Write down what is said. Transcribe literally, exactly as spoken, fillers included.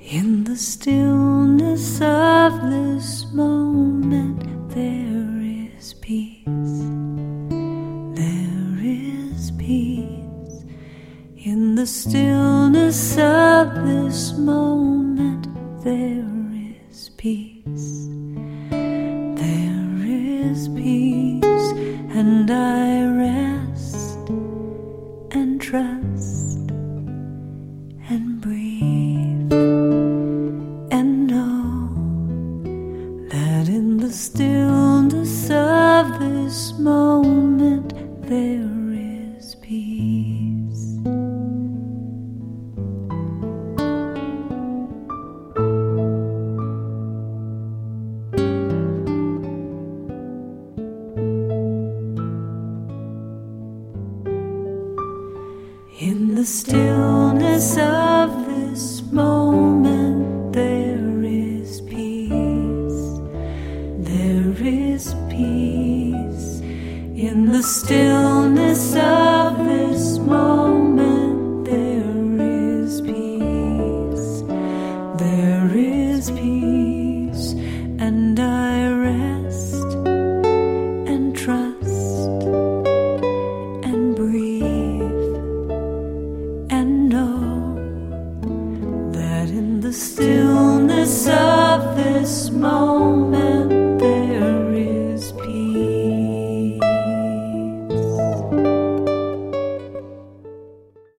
In the stillness of this moment, there is peace. There is peace. In the stillness of this moment, there is peace. There is peace, and I rest and trust and breathe and know that in the stillness of this moment there is peace. In the stillness of this moment, there is peace. There is peace. In the stillness of this moment, there is peace. There is peace, and I rest and trust and breathe and know that in the stillness of this moment